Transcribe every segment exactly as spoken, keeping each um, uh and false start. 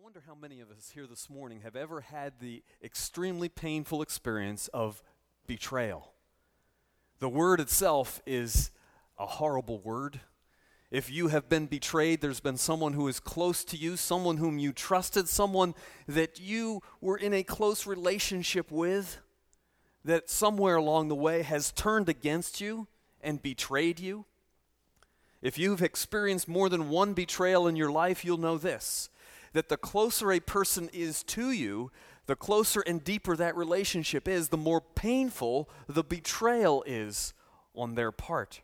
wonder how many of us here this morning have ever had the extremely painful experience of betrayal. The word itself is a horrible word. If you have been betrayed, there's been someone who is close to you, someone whom you trusted, someone that you were in a close relationship with, that somewhere along the way has turned against you and betrayed you. If you've experienced more than one betrayal in your life, you'll know this, that the closer a person is to you, the closer and deeper that relationship is, the more painful the betrayal is on their part.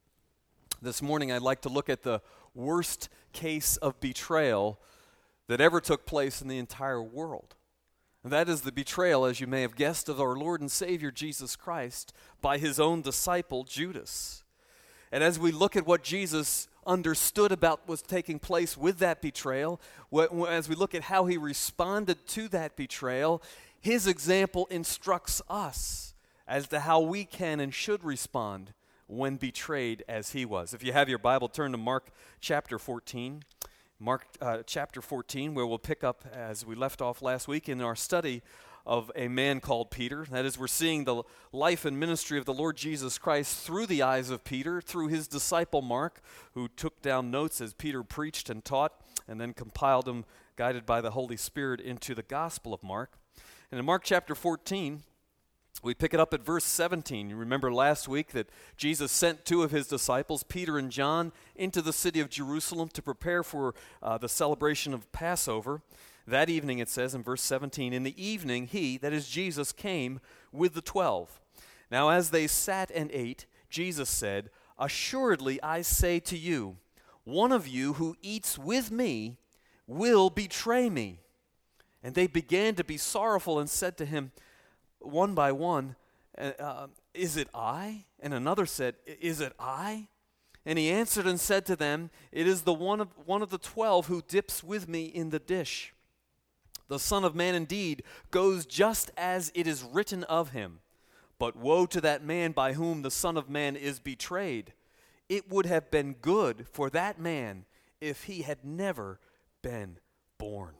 This morning, I'd like to look at the worst case of betrayal that ever took place in the entire world. And that is the betrayal, as you may have guessed, of our Lord and Savior Jesus Christ by his own disciple, Judas. And as we look at what Jesus understood about what was taking place with that betrayal, as we look at how he responded to that betrayal, his example instructs us as to how we can and should respond when betrayed as he was. If you have your Bible, turn to Mark chapter fourteen. Mark uh, chapter fourteen, where we'll pick up as we left off last week in our study of a man called Peter. That is, we're seeing the life and ministry of the Lord Jesus Christ through the eyes of Peter, through his disciple Mark, who took down notes as Peter preached and taught, and then compiled them, guided by the Holy Spirit, into the Gospel of Mark. And in Mark chapter fourteen, we pick it up at verse seventeen. You remember last week that Jesus sent two of his disciples, Peter and John, into the city of Jerusalem to prepare for uh, the celebration of Passover. That evening, it says in verse seventeen, in the evening he, that is Jesus, came with the twelve. Now as they sat and ate, Jesus said, assuredly I say to you, one of you who eats with me will betray me. And they began to be sorrowful and said to him, one by one, uh, is it I? And another said, is it I? And he answered and said to them, it is the one of, one of the twelve who dips with me in the dish. The Son of Man indeed goes just as it is written of him. But woe to that man by whom the Son of Man is betrayed. It would have been good for that man if he had never been born.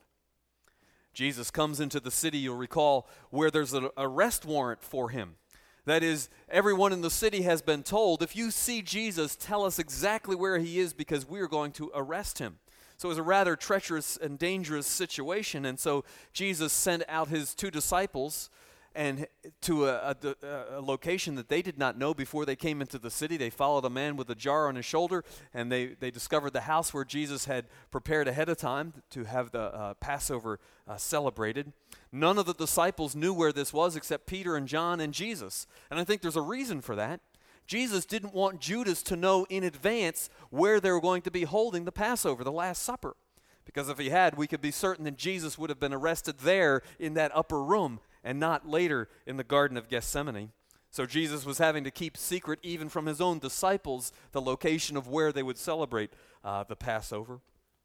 Jesus comes into the city, you'll recall, where there's an arrest warrant for him. That is, everyone in the city has been told, if you see Jesus, tell us exactly where he is because we are going to arrest him. So it was a rather treacherous and dangerous situation, and so Jesus sent out his two disciples and to a, a, a location that they did not know before they came into the city. They followed a man with a jar on his shoulder, and they, they discovered the house where Jesus had prepared ahead of time to have the uh, Passover uh, celebrated. None of the disciples knew where this was except Peter and John and Jesus, and I think there's a reason for that. Jesus didn't want Judas to know in advance where they were going to be holding the Passover, the Last Supper. Because if he had, we could be certain that Jesus would have been arrested there in that upper room and not later in the Garden of Gethsemane. So Jesus was having to keep secret even from his own disciples the location of where they would celebrate uh, the Passover.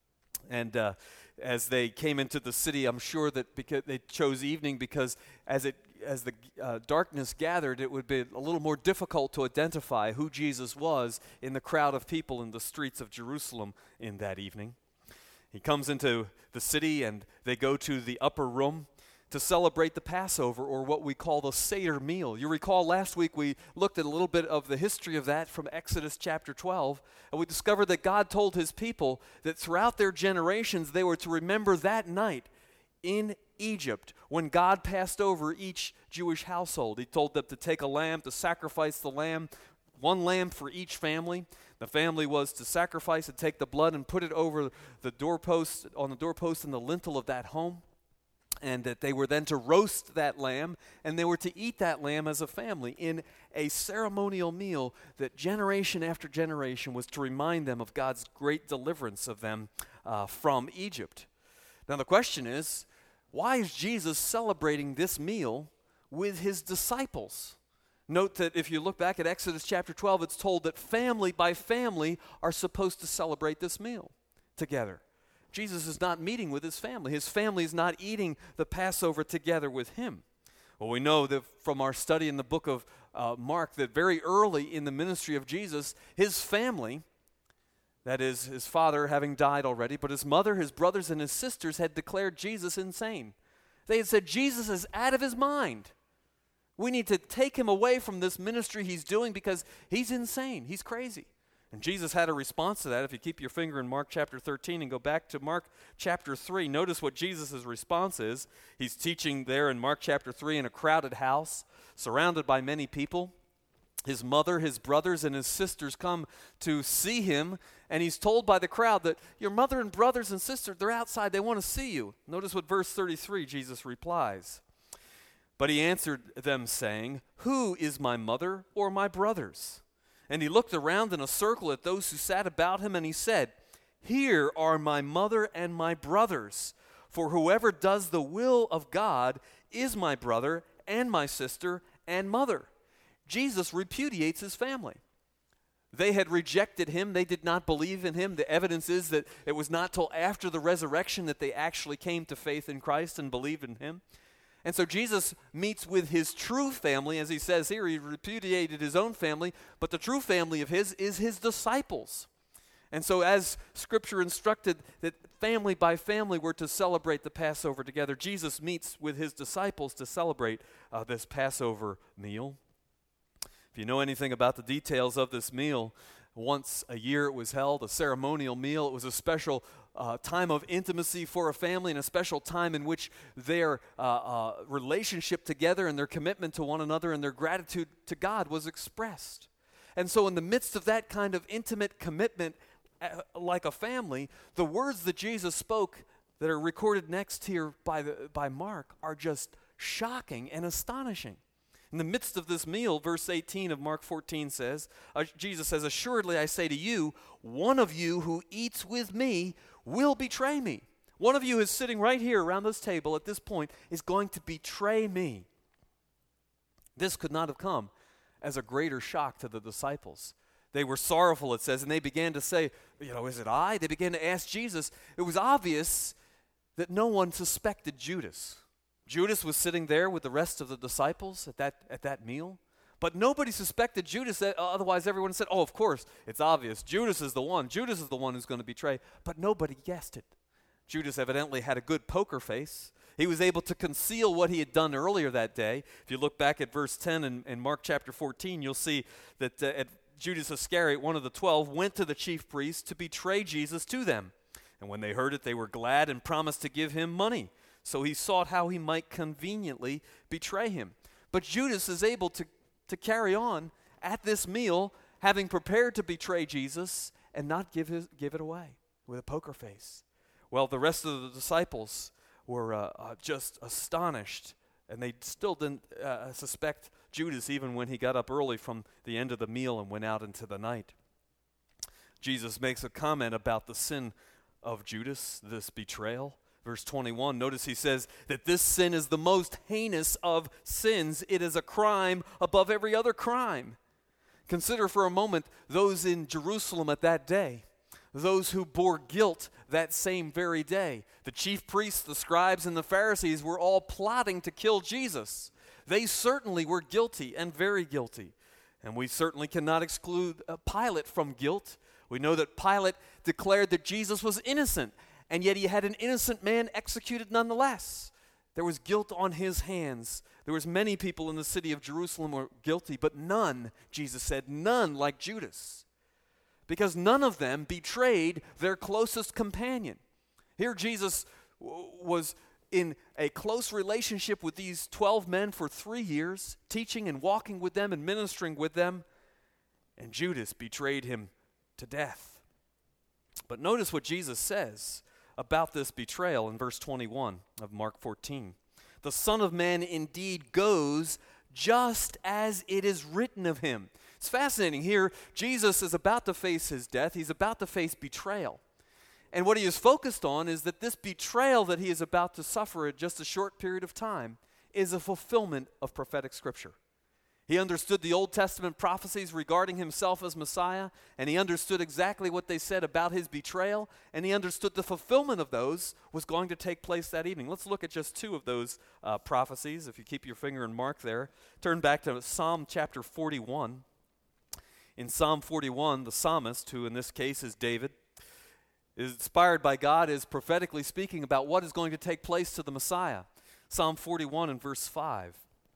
And uh, as they came into the city, I'm sure that because they chose evening because as it as the uh, darkness gathered, it would be a little more difficult to identify who Jesus was in the crowd of people in the streets of Jerusalem in that evening. He comes into the city and they go to the upper room to celebrate the Passover, or what we call the Seder meal. You recall last week we looked at a little bit of the history of that from Exodus chapter twelve, and we discovered that God told his people that throughout their generations they were to remember that night in Egypt when God passed over each Jewish household. He told them to take a lamb, to sacrifice the lamb, one lamb for each family. The family was to sacrifice and take the blood and put it over the doorpost, on the doorpost and the lintel of that home. And that they were then to roast that lamb, and they were to eat that lamb as a family in a ceremonial meal that generation after generation was to remind them of God's great deliverance of them uh, from Egypt. Now the question is, why is Jesus celebrating this meal with his disciples? Note that if you look back at Exodus chapter twelve, it's told that family by family are supposed to celebrate this meal together. Jesus is not meeting with his family. His family is not eating the Passover together with him. Well, we know that from our study in the book of uh, Mark that very early in the ministry of Jesus, his family That is, his father having died already, but his mother, his brothers, and his sisters had declared Jesus insane. They had said, Jesus is out of his mind. We need to take him away from this ministry he's doing because he's insane. He's crazy. And Jesus had a response to that. If you keep your finger in Mark chapter thirteen and go back to Mark chapter three, notice what Jesus' response is. He's teaching there in Mark chapter three in a crowded house, surrounded by many people. His mother, his brothers, and his sisters come to see him, and he's told by the crowd that your mother and brothers and sisters, they're outside, they want to see you. Notice what verse thirty-three, Jesus replies. But he answered them, saying, who is my mother or my brothers? And he looked around in a circle at those who sat about him, and he said, here are my mother and my brothers. For whoever does the will of God is my brother and my sister and mother. Jesus repudiates his family. They had rejected him. They did not believe in him. The evidence is that it was not till after the resurrection that they actually came to faith in Christ and believed in him. And so Jesus meets with his true family. As he says here, he repudiated his own family, but the true family of his is his disciples. And so as Scripture instructed that family by family were to celebrate the Passover together, Jesus meets with his disciples to celebrate uh, this Passover meal. If you know anything about the details of this meal, once a year it was held, a ceremonial meal. It was a special uh, time of intimacy for a family and a special time in which their uh, uh, relationship together and their commitment to one another and their gratitude to God was expressed. And so in the midst of that kind of intimate commitment, uh, like a family, the words that Jesus spoke that are recorded next here by, the, by Mark are just shocking and astonishing. In the midst of this meal, verse eighteen of Mark fourteen says, uh, Jesus says, assuredly I say to you, one of you who eats with me will betray me. One of you is sitting right here around this table at this point is going to betray me. This could not have come as a greater shock to the disciples. They were sorrowful, it says, and they began to say, you know, is it I? They began to ask Jesus. It was obvious that no one suspected Judas. Judas was sitting there with the rest of the disciples at that at that meal. But nobody suspected Judas. Otherwise, everyone said, oh, of course, it's obvious. Judas is the one. Judas is the one who's going to betray. But nobody guessed it. Judas evidently had a good poker face. He was able to conceal what he had done earlier that day. If you look back at verse ten in, in Mark chapter fourteen, you'll see that uh, at Judas Iscariot, one of the twelve, went to the chief priests to betray Jesus to them. And when they heard it, they were glad and promised to give him money. So he sought how he might conveniently betray him. But Judas is able to, to carry on at this meal, having prepared to betray Jesus and not give, his, give it away with a poker face. Well, the rest of the disciples were uh, uh, just astonished, and they still didn't uh, suspect Judas even when he got up early from the end of the meal and went out into the night. Jesus makes a comment about the sin of Judas, this betrayal. Verse twenty-one, notice he says that this sin is the most heinous of sins. It is a crime above every other crime. Consider for a moment those in Jerusalem at that day, those who bore guilt that same very day. The chief priests, the scribes, and the Pharisees were all plotting to kill Jesus. They certainly were guilty and very guilty. And we certainly cannot exclude uh, Pilate from guilt. We know that Pilate declared that Jesus was innocent, and yet he had an innocent man executed nonetheless. There was guilt on his hands. There was many people in the city of Jerusalem who were guilty, but none, Jesus said, none like Judas. Because none of them betrayed their closest companion. Here Jesus w- was in a close relationship with these twelve men for three years, teaching and walking with them and ministering with them, and Judas betrayed him to death. But notice what Jesus says about this betrayal in verse twenty-one of Mark fourteen. The Son of Man indeed goes just as it is written of him. It's fascinating here. Jesus is about to face his death. He's about to face betrayal. And what he is focused on is that this betrayal that he is about to suffer in just a short period of time is a fulfillment of prophetic scripture. He understood the Old Testament prophecies regarding himself as Messiah, and he understood exactly what they said about his betrayal, and he understood the fulfillment of those was going to take place that evening. Let's look at just two of those uh, prophecies. If you keep your finger in Mark there, turn back to Psalm chapter forty-one. In Psalm forty-one, the psalmist, who in this case is David, is inspired by God, is prophetically speaking about what is going to take place to the Messiah. Psalm forty-one and verse five.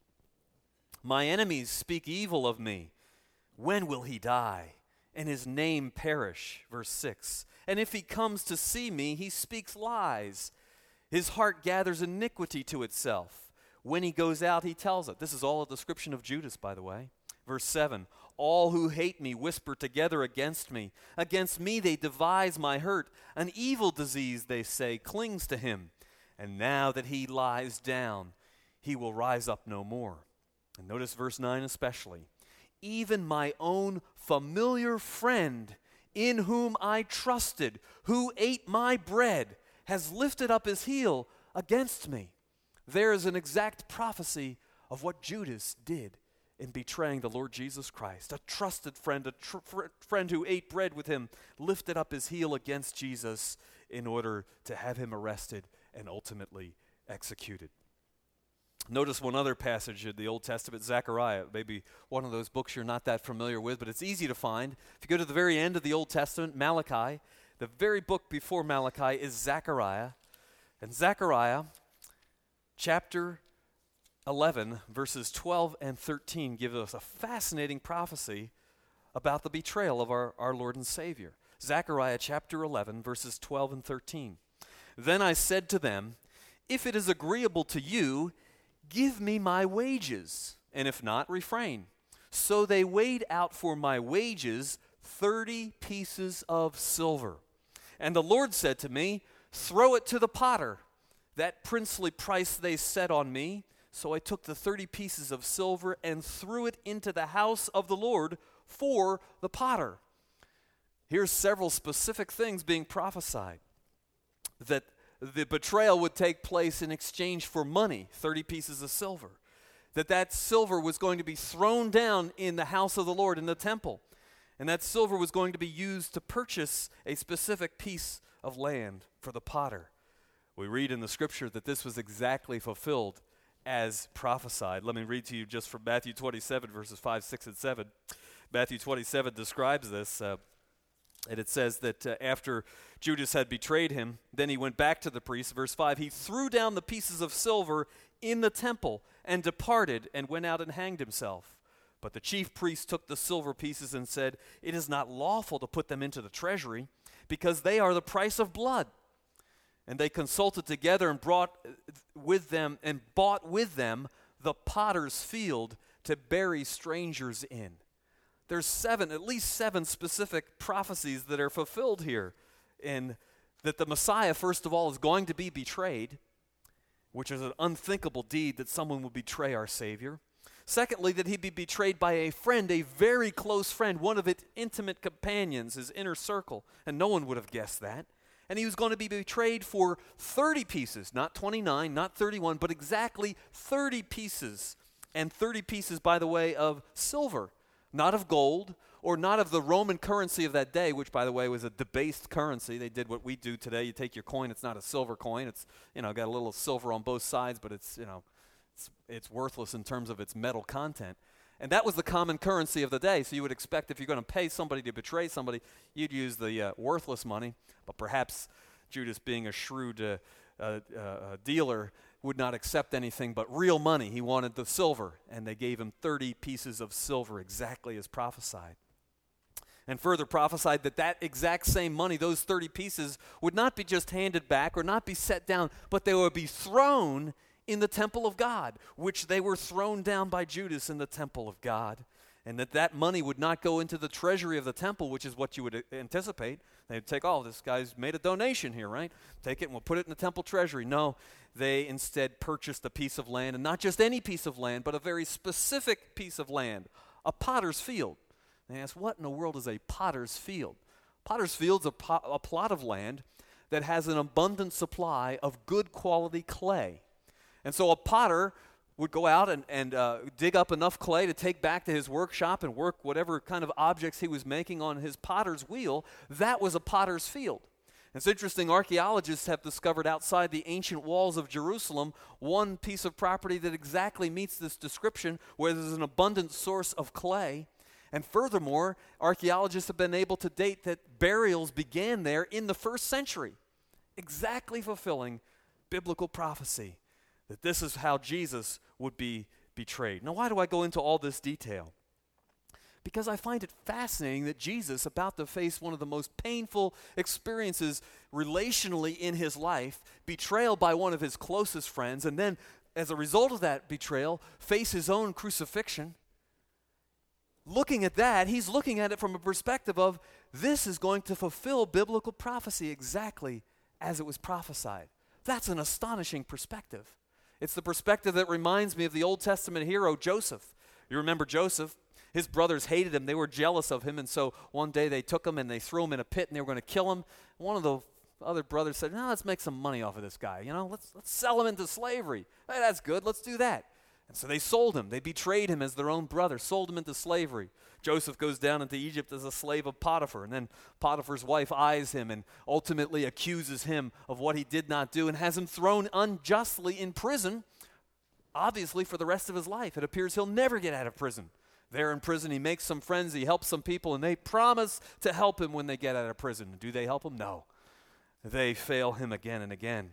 My enemies speak evil of me. When will he die and his name perish? Verse six. And if he comes to see me, he speaks lies. His heart gathers iniquity to itself. When he goes out, he tells it. This is all a description of Judas, by the way. Verse seven. All who hate me whisper together against me. Against me they devise my hurt. An evil disease, they say, clings to him. And now that he lies down, he will rise up no more. And notice verse nine especially. Even my own familiar friend, in whom I trusted, who ate my bread, has lifted up his heel against me. There is an exact prophecy of what Judas did in betraying the Lord Jesus Christ. A trusted friend, a tr- fr- friend who ate bread with him, lifted up his heel against Jesus in order to have him arrested and ultimately executed. Notice one other passage in the Old Testament, Zechariah, maybe one of those books you're not that familiar with, but it's easy to find. If you go to the very end of the Old Testament, Malachi, the very book before Malachi is Zechariah. And Zechariah, chapter eleven, verses twelve and thirteen, give us a fascinating prophecy about the betrayal of our, our Lord and Savior. Zechariah chapter eleven, verses twelve and thirteen. Then I said to them, if it is agreeable to you, give me my wages, and if not, refrain. So they weighed out for my wages thirty pieces of silver. And the Lord said to me, throw it to the potter. That princely price they set on me. So I took the thirty pieces of silver and threw it into the house of the Lord for the potter. Here's several specific things being prophesied. That the betrayal would take place in exchange for money, thirty pieces of silver. That that silver was going to be thrown down in the house of the Lord, in the temple. And that silver was going to be used to purchase a specific piece of land for the potter. We read in the scripture that this was exactly fulfilled as prophesied. Let me read to you just from Matthew twenty-seven, verses five, six, and seven. Matthew twenty-seven describes this. Uh, And it says that uh, after Judas had betrayed him, then he went back to the priest. Verse five, he threw down the pieces of silver in the temple and departed and went out and hanged himself. But the chief priest took the silver pieces and said, it is not lawful to put them into the treasury because they are the price of blood. And they consulted together and brought with them and bought with them the potter's field to bury strangers in. There's seven, at least seven specific prophecies that are fulfilled here. In that the Messiah, first of all, is going to be betrayed, which is an unthinkable deed that someone would betray our Savior. Secondly, that he'd be betrayed by a friend, a very close friend, one of his intimate companions, his inner circle, and no one would have guessed that. And he was going to be betrayed for thirty pieces, not twenty-nine, not thirty-one, but exactly thirty pieces. And thirty pieces, by the way, of silver. Not of gold, or not of the Roman currency of that day, which, by the way, was a debased currency. They did what we do today. You take your coin, it's not a silver coin. It's, you know, got a little silver on both sides, but it's, you know, it's, it's worthless in terms of its metal content. And that was the common currency of the day. So you would expect if you're going to pay somebody to betray somebody, you'd use the uh, worthless money. But perhaps Judas, being a shrewd uh, uh, uh, dealer, would not accept anything but real money. He wanted the silver, and they gave him thirty pieces of silver, exactly as prophesied. And further prophesied that that exact same money, those thirty pieces, would not be just handed back or not be set down, but they would be thrown in the temple of God, which they were thrown down by Judas in the temple of God. And that that money would not go into the treasury of the temple, which is what you would anticipate. They'd take, oh, this guy's made a donation here, right? Take it and we'll put it in the temple treasury. No, they instead purchased a piece of land, and not just any piece of land, but a very specific piece of land, a potter's field. They asked, what in the world is a potter's field? Potter's field's a, po- a plot of land that has an abundant supply of good quality clay. And so a potter would go out and, and uh, dig up enough clay to take back to his workshop and work whatever kind of objects he was making on his potter's wheel. That was a potter's field. It's interesting, archaeologists have discovered outside the ancient walls of Jerusalem one piece of property that exactly meets this description, where there's an abundant source of clay. And furthermore, archaeologists have been able to date that burials began there in the first century, exactly fulfilling biblical prophecy that this is how Jesus would be betrayed. Now, why do I go into all this detail? Because I find it fascinating that Jesus, about to face one of the most painful experiences relationally in his life, betrayal by one of his closest friends, and then as a result of that betrayal, face his own crucifixion. Looking at that, he's looking at it from a perspective of this is going to fulfill biblical prophecy exactly as it was prophesied. That's an astonishing perspective. It's the perspective that reminds me of the Old Testament hero Joseph. You remember Joseph? His brothers hated him. They were jealous of him, and so one day they took him and they threw him in a pit and they were going to kill him. One of the other brothers said, no, let's make some money off of this guy. You know, let's, let's sell him into slavery. Hey, that's good. Let's do that. And so they sold him. They betrayed him as their own brother, sold him into slavery. Joseph goes down into Egypt as a slave of Potiphar, and then Potiphar's wife eyes him and ultimately accuses him of what he did not do and has him thrown unjustly in prison, obviously for the rest of his life. It appears he'll never get out of prison. There in prison, he makes some friends, he helps some people, and they promise to help him when they get out of prison. Do they help him? No. They fail him again and again.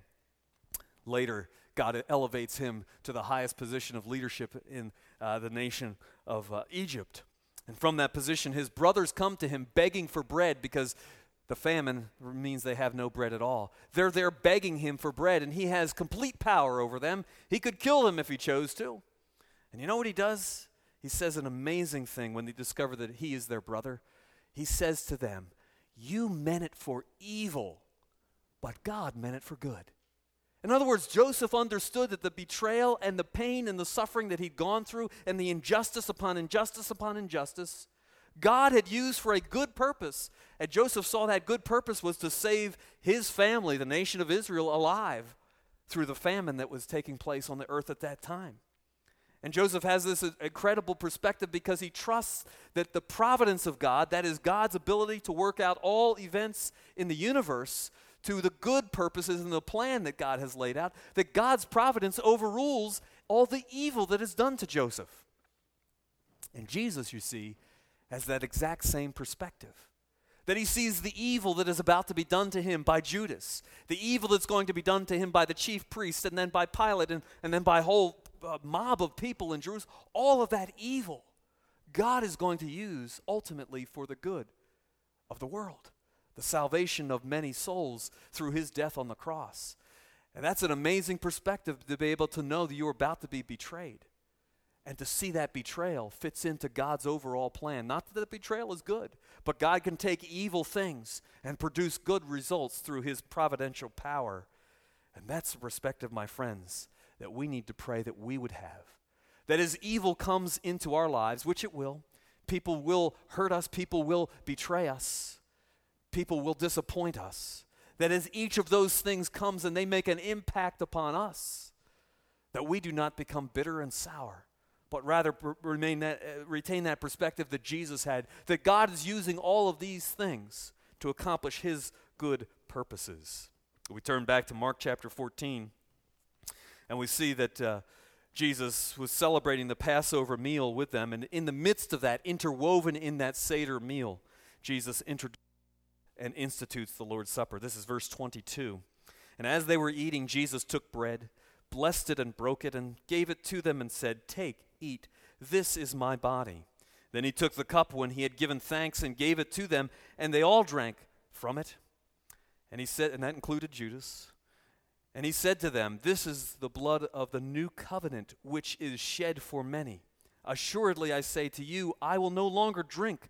Later, God elevates him to the highest position of leadership in uh, the nation of uh, Egypt. And from that position, his brothers come to him begging for bread because the famine means they have no bread at all. They're there begging him for bread, and he has complete power over them. He could kill them if he chose to. And you know what he does? He says an amazing thing when they discover that he is their brother. He says to them, you meant it for evil, but God meant it for good. In other words, Joseph understood that the betrayal and the pain and the suffering that he'd gone through and the injustice upon injustice upon injustice, God had used for a good purpose. And Joseph saw that good purpose was to save his family, the nation of Israel, alive through the famine that was taking place on the earth at that time. And Joseph has this incredible perspective because he trusts that the providence of God, that is God's ability to work out all events in the universe to the good purposes and the plan that God has laid out, that God's providence overrules all the evil that is done to Joseph. And Jesus, you see, has that exact same perspective. That he sees the evil that is about to be done to him by Judas, the evil that's going to be done to him by the chief priests, and then by Pilate, and, and then by a whole uh, mob of people in Jerusalem. All of that evil, God is going to use ultimately for the good of the world. The salvation of many souls through his death on the cross. And that's an amazing perspective to be able to know that you're about to be betrayed. And to see that betrayal fits into God's overall plan. Not that the betrayal is good, but God can take evil things and produce good results through his providential power. And that's the perspective, my friends, that we need to pray that we would have. That as evil comes into our lives, which it will, people will hurt us, people will betray us. People will disappoint us. That as each of those things comes and they make an impact upon us, that we do not become bitter and sour, but rather remain that, uh, retain that perspective that Jesus had, that God is using all of these things to accomplish his good purposes. We turn back to Mark chapter fourteen, and we see that uh, Jesus was celebrating the Passover meal with them, and in the midst of that, interwoven in that Seder meal, Jesus introduced and institutes the Lord's Supper. This is verse twenty-two. And as they were eating, Jesus took bread, blessed it and broke it, and gave it to them and said, take, eat, this is my body. Then he took the cup when he had given thanks and gave it to them, and they all drank from it. And he said, and that included Judas. And he said to them, this is the blood of the new covenant, which is shed for many. Assuredly, I say to you, I will no longer drink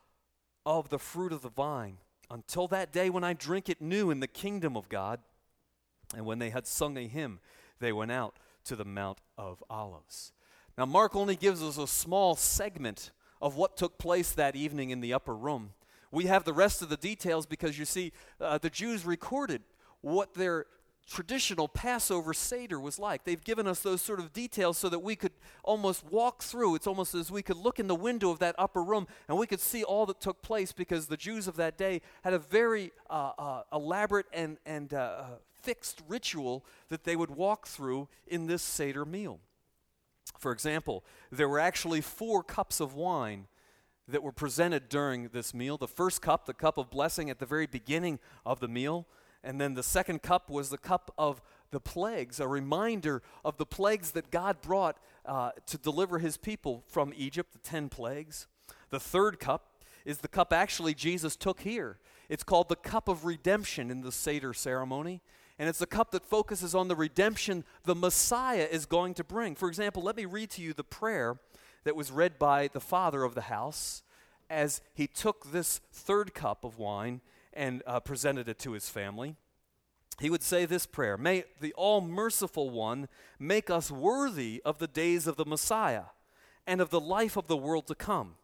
of the fruit of the vine until that day when I drink it new in the kingdom of God. And when they had sung a hymn, they went out to the Mount of Olives. Now, Mark only gives us a small segment of what took place that evening in the upper room. We have the rest of the details because, you see, uh, the Jews recorded what their traditional Passover Seder was like. They've given us those sort of details so that we could almost walk through. It's almost as we could look in the window of that upper room and we could see all that took place, because the Jews of that day had a very uh, uh, elaborate and, and uh, fixed ritual that they would walk through in this Seder meal. For example, there were actually four cups of wine that were presented during this meal. The first cup, the cup of blessing at the very beginning of the meal. And then the second cup was the cup of the plagues, a reminder of the plagues that God brought uh, to deliver his people from Egypt, the ten plagues. The third cup is the cup actually Jesus took here. It's called the cup of redemption in the Seder ceremony. And it's a cup that focuses on the redemption the Messiah is going to bring. For example, let me read to you the prayer that was read by the father of the house as he took this third cup of wine and uh, presented it to his family. He would say this prayer: "May the all-merciful one make us worthy of the days of the Messiah and of the life of the world to come.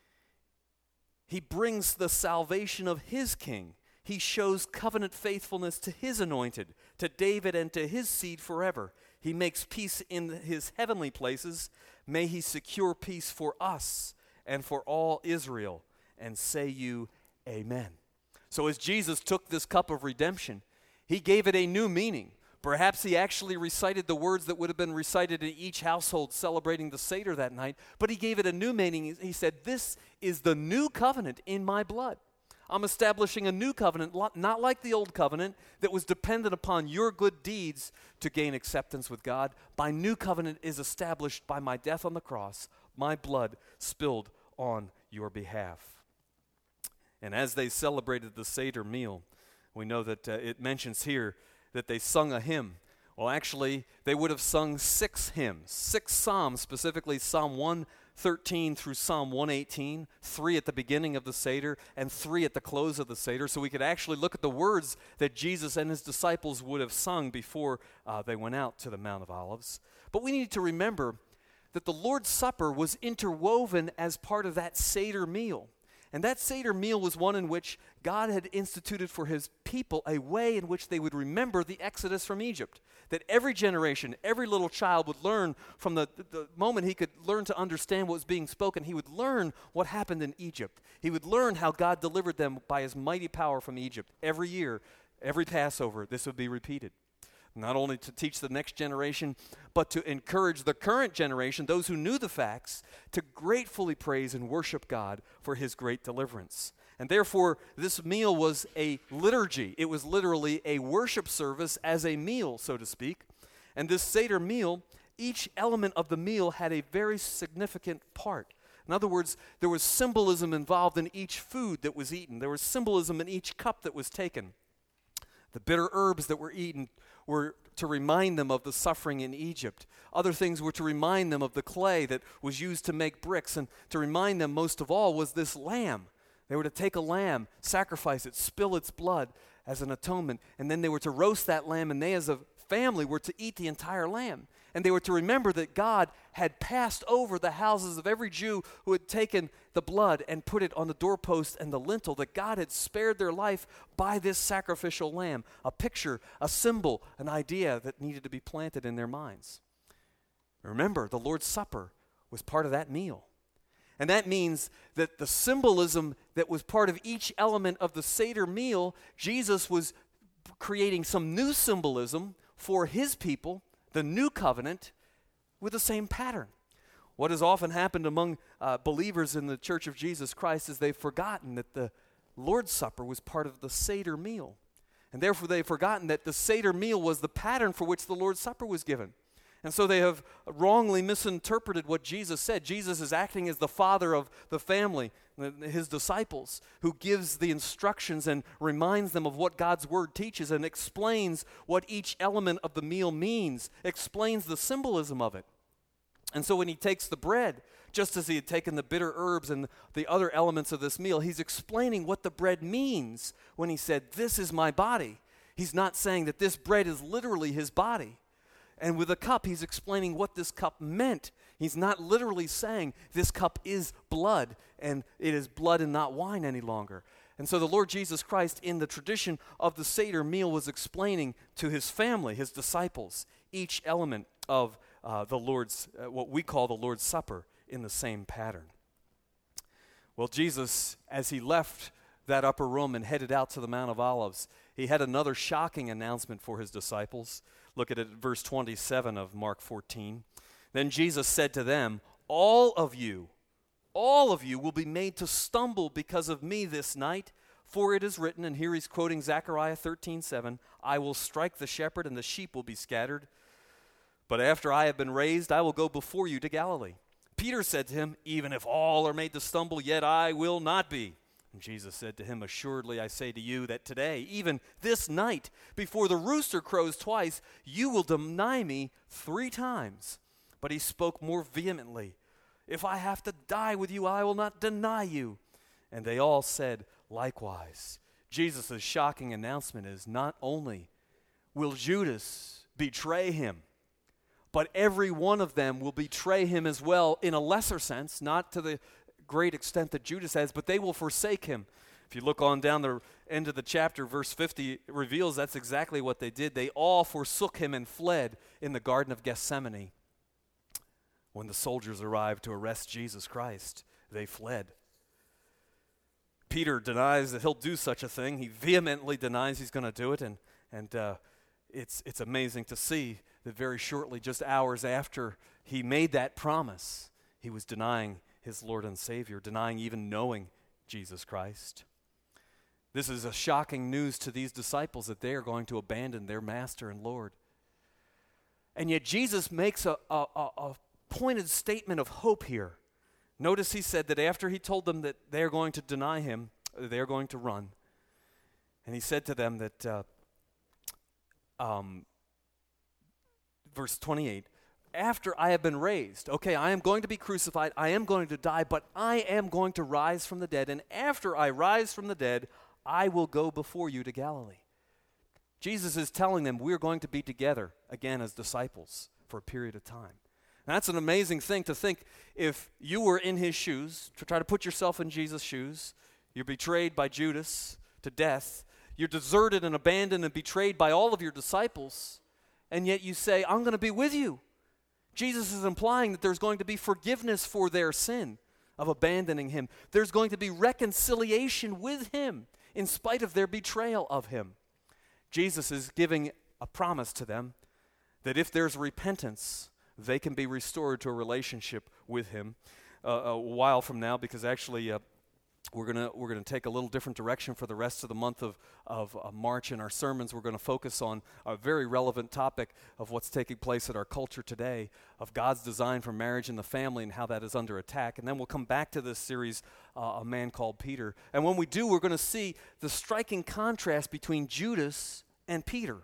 He brings the salvation of his king. He shows covenant faithfulness to his anointed, to David and to his seed forever. He makes peace in his heavenly places. May he secure peace for us and for all Israel. And say you, Amen." So as Jesus took this cup of redemption, he gave it a new meaning. Perhaps he actually recited the words that would have been recited in each household celebrating the Seder that night, but he gave it a new meaning. He said, "This is the new covenant in my blood. I'm establishing a new covenant, not like the old covenant that was dependent upon your good deeds to gain acceptance with God. My new covenant is established by my death on the cross, my blood spilled on your behalf." And as they celebrated the Seder meal, we know that uh, it mentions here that they sung a hymn. Well, actually, they would have sung six hymns, six psalms, specifically Psalm one thirteen through Psalm one eighteen, three at the beginning of the Seder and three at the close of the Seder. So we could actually look at the words that Jesus and his disciples would have sung before uh, they went out to the Mount of Olives. But we need to remember that the Lord's Supper was interwoven as part of that Seder meal. And that Seder meal was one in which God had instituted for his people a way in which they would remember the Exodus from Egypt. That every generation, every little child would learn from the, the moment he could learn to understand what was being spoken, he would learn what happened in Egypt. He would learn how God delivered them by his mighty power from Egypt. Every year, every Passover, this would be repeated. Not only to teach the next generation, but to encourage the current generation, those who knew the facts, to gratefully praise and worship God for his great deliverance. And therefore, this meal was a liturgy. It was literally a worship service as a meal, so to speak. And this Seder meal, each element of the meal had a very significant part. In other words, there was symbolism involved in each food that was eaten. There was symbolism in each cup that was taken. The bitter herbs that were eaten were to remind them of the suffering in Egypt. Other things were to remind them of the clay that was used to make bricks. And to remind them, most of all, was this lamb. They were to take a lamb, sacrifice it, spill its blood as an atonement, and then they were to roast that lamb, and they as a family were to eat the entire lamb. And they were to remember that God had passed over the houses of every Jew who had taken the blood and put it on the doorpost and the lintel, that God had spared their life by this sacrificial lamb, a picture, a symbol, an idea that needed to be planted in their minds. Remember, the Lord's Supper was part of that meal. And that means that the symbolism that was part of each element of the Seder meal, Jesus was creating some new symbolism for his people, the new covenant, with the same pattern. What has often happened among uh, believers in the Church of Jesus Christ is they've forgotten that the Lord's Supper was part of the Seder meal. And therefore they've forgotten that the Seder meal was the pattern for which the Lord's Supper was given. And so they have wrongly misinterpreted what Jesus said. Jesus is acting as the father of the family, his disciples, who gives the instructions and reminds them of what God's word teaches and explains what each element of the meal means, explains the symbolism of it. And so when he takes the bread, just as he had taken the bitter herbs and the other elements of this meal, he's explaining what the bread means when he said, "This is my body." He's not saying that this bread is literally his body. And with the cup, he's explaining what this cup meant. He's not literally saying this cup is blood, and it is blood and not wine any longer. And so the Lord Jesus Christ, in the tradition of the Seder meal, was explaining to his family, his disciples, each element of uh, the Lord's, uh, what we call the Lord's Supper, in the same pattern. Well, Jesus, as he left that upper room and headed out to the Mount of Olives, he had another shocking announcement for his disciples. Look at it, verse twenty-seven of Mark fourteen. Then Jesus said to them, "All of you all of you will be made to stumble because of me this night. For it is written," and here he's quoting Zechariah thirteen seven, "I will strike the shepherd and the sheep will be scattered. But after I have been raised, I will go before you to Galilee." Peter said to him, "Even if all are made to stumble, yet I will not be." And Jesus said to him, "Assuredly I say to you that today, even this night, before the rooster crows twice, you will deny me three times." But he spoke more vehemently, "If I have to die with you, I will not deny you." And they all said likewise. Jesus' shocking announcement is not only will Judas betray him, but every one of them will betray him as well in a lesser sense, not to the great extent that Judas has, but they will forsake him. If you look on down the end of the chapter, verse fifty reveals that's exactly what they did. They all forsook him and fled in the Garden of Gethsemane. When the soldiers arrived to arrest Jesus Christ, they fled. Peter denies that he'll do such a thing. He vehemently denies he's going to do it, and and uh, it's it's amazing to see that very shortly, just hours after he made that promise, he was denying his Lord and Savior, denying even knowing Jesus Christ. This is a shocking news to these disciples that they are going to abandon their Master and Lord. And yet Jesus makes a, a, a, a pointed statement of hope here. Notice he said that after he told them that they're going to deny him, they're going to run. And he said to them that, uh, um, verse twenty-eight, "After I have been raised," okay, I am going to be crucified, I am going to die, but I am going to rise from the dead. And after I rise from the dead, I will go before you to Galilee. Jesus is telling them we're going to be together again as disciples for a period of time. That's an amazing thing to think. If you were in his shoes, to try to put yourself in Jesus' shoes, you're betrayed by Judas to death, you're deserted and abandoned and betrayed by all of your disciples, and yet you say, "I'm going to be with you." Jesus is implying that there's going to be forgiveness for their sin of abandoning him. There's going to be reconciliation with him in spite of their betrayal of him. Jesus is giving a promise to them that if there's repentance, they can be restored to a relationship with him uh, a while from now, because actually uh, we're gonna we're gonna take a little different direction for the rest of the month of of uh, March in our sermons. We're going to focus on a very relevant topic of what's taking place in our culture today, of God's design for marriage and the family and how that is under attack. And then we'll come back to this series, uh, A Man Called Peter. And when we do, we're going to see the striking contrast between Judas and Peter.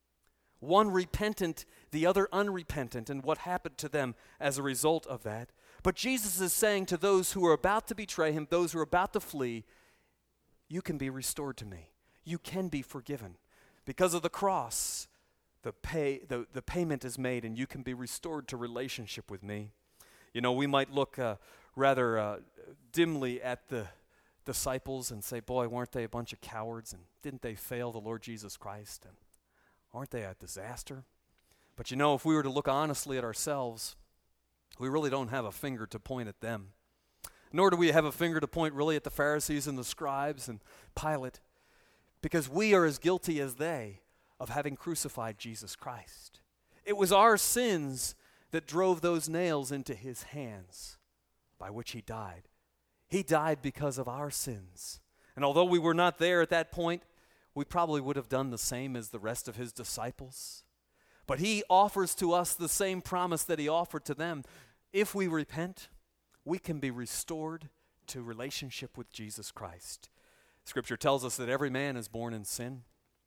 One repentant, the other unrepentant, and what happened to them as a result of that. But Jesus is saying to those who are about to betray him, those who are about to flee, you can be restored to me. You can be forgiven. Because of the cross, the pay, the, the payment is made, and you can be restored to relationship with me. You know, we might look uh, rather uh, dimly at the disciples and say, boy, weren't they a bunch of cowards, and didn't they fail the Lord Jesus Christ? And aren't they a disaster? But you know, if we were to look honestly at ourselves, we really don't have a finger to point at them. Nor do we have a finger to point really at the Pharisees and the scribes and Pilate, because we are as guilty as they of having crucified Jesus Christ. It was our sins that drove those nails into his hands by which he died. He died because of our sins. And although we were not there at that point, we probably would have done the same as the rest of his disciples. But he offers to us the same promise that he offered to them. If we repent, we can be restored to relationship with Jesus Christ. Scripture tells us that every man is born in sin,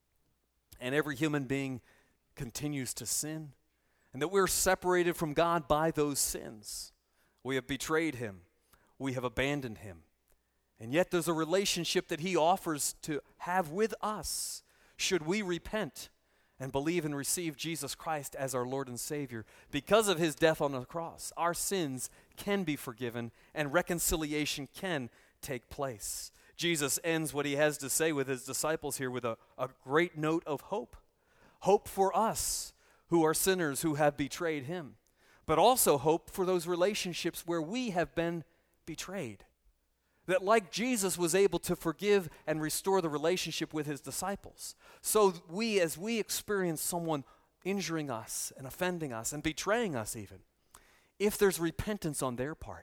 and every human being continues to sin, and that we're separated from God by those sins. We have betrayed him. We have abandoned him. And yet there's a relationship that he offers to have with us should we repent and believe and receive Jesus Christ as our Lord and Savior. Because of his death on the cross, our sins can be forgiven and reconciliation can take place. Jesus ends what he has to say with his disciples here with a, a great note of hope. Hope for us who are sinners who have betrayed him, but also hope for those relationships where we have been betrayed. That like Jesus was able to forgive and restore the relationship with his disciples, so we, as we experience someone injuring us and offending us and betraying us even, if there's repentance on their part,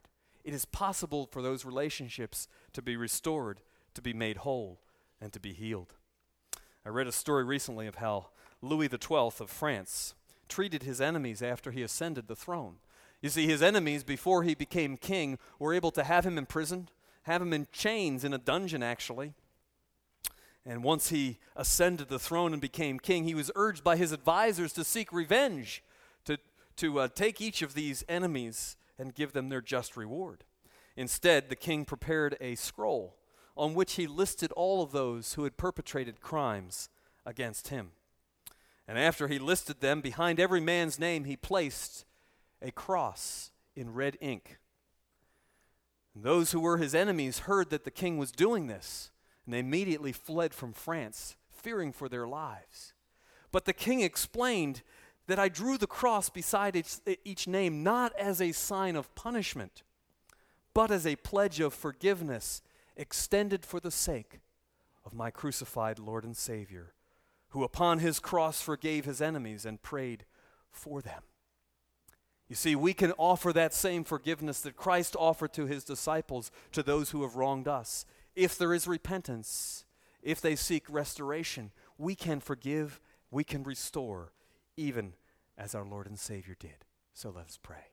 it is possible for those relationships to be restored, to be made whole, and to be healed. I read a story recently of how Louis the twelfth of France treated his enemies after he ascended the throne. You see, his enemies, before he became king, were able to have him imprisoned, have him in chains in a dungeon, actually. And once he ascended the throne and became king, he was urged by his advisors to seek revenge, to, to uh, take each of these enemies and give them their just reward. Instead, the king prepared a scroll on which he listed all of those who had perpetrated crimes against him. And after he listed them, behind every man's name he placed a cross in red ink. And those who were his enemies heard that the king was doing this, and they immediately fled from France, fearing for their lives. But the king explained that I drew the cross beside each, each name not as a sign of punishment, but as a pledge of forgiveness extended for the sake of my crucified Lord and Savior, who upon his cross forgave his enemies and prayed for them. You see, we can offer that same forgiveness that Christ offered to his disciples to those who have wronged us. If there is repentance, if they seek restoration, we can forgive, we can restore, even as our Lord and Savior did. So let us pray.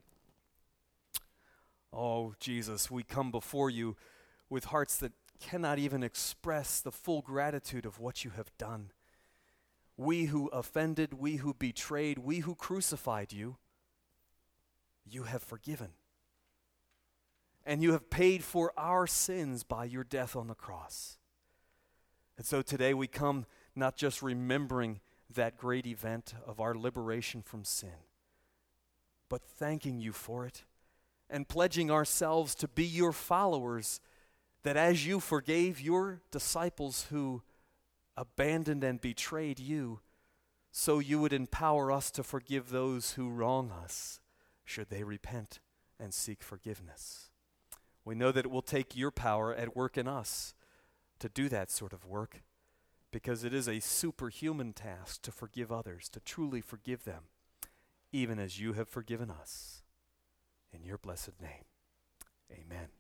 Oh, Jesus, we come before you with hearts that cannot even express the full gratitude of what you have done. We who offended, we who betrayed, we who crucified you, you have forgiven. And you have paid for our sins by your death on the cross. And so today we come not just remembering that great event of our liberation from sin, but thanking you for it and pledging ourselves to be your followers, that as you forgave your disciples who abandoned and betrayed you, so you would empower us to forgive those who wrong us, should they repent and seek forgiveness. We know that it will take your power at work in us to do that sort of work, because it is a superhuman task to forgive others, to truly forgive them, even as you have forgiven us. In your blessed name, amen.